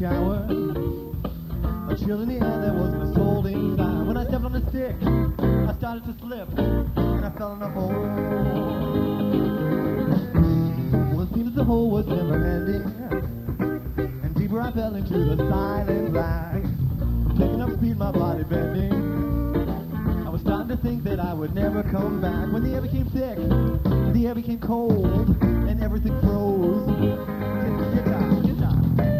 shower. A chill in the air, there wasn't a soul inside. When I stepped on the stick, I started to slip, and I fell in a hole. Well, it seems that the hole was never ending, and deeper I fell into the silent black. Picking up speed, my body bending. I was starting to think that I would never come back. When the air became thick, the air became cold, and everything froze. Guitar.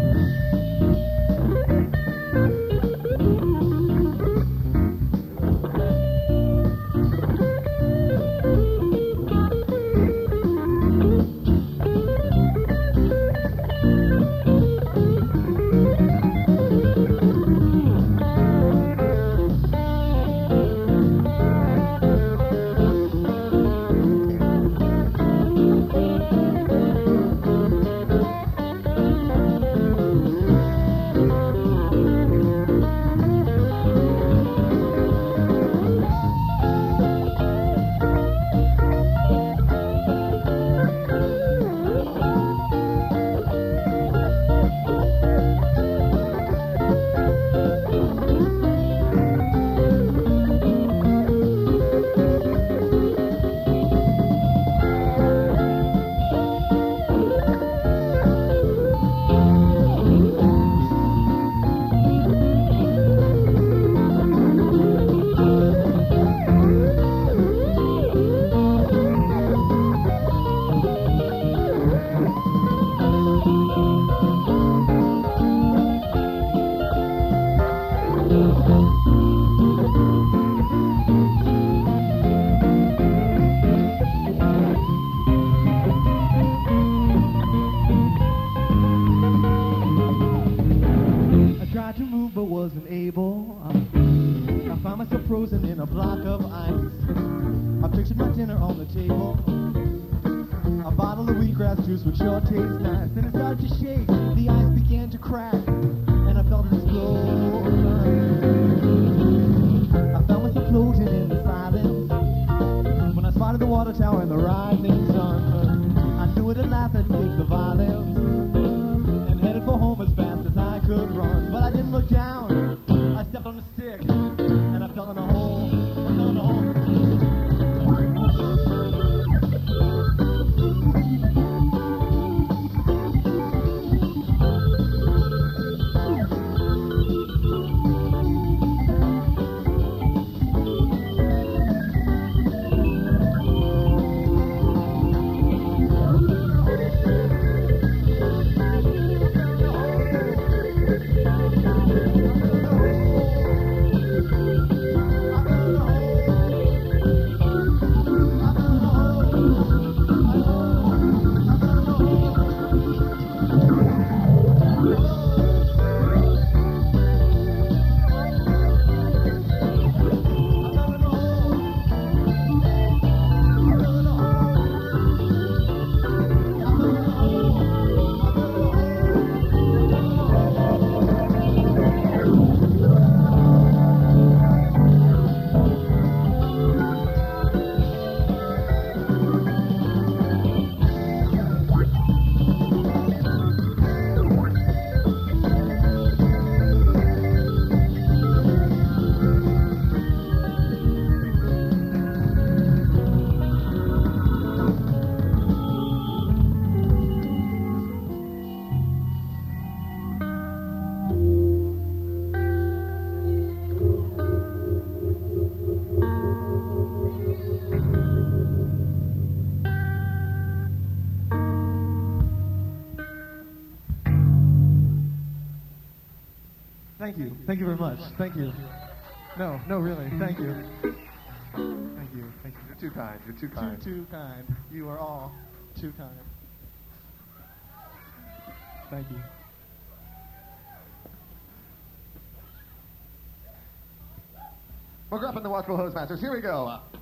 Wasn't able. I found myself frozen in a block of ice. I pictured my dinner on the table. A bottle of wheatgrass juice would sure taste nice. Then it started to shake. The ice began to crack, and I felt it explode. I found myself floating in the silence when I spotted the water tower and the rising sun. I knew it at last I'd escaped the violence and headed for home as fast as I could run. But I didn't look down. I stepped on a stick, and I fell in a hole. I fell in a hole. Thank you. Thank you very much. Thank you. No, really. Thank you. Thank you. Thank you. You're too kind. You're too kind. Too kind. You are all too kind. Thank you. McGruff and the Watchful Hose Masters. Here we go.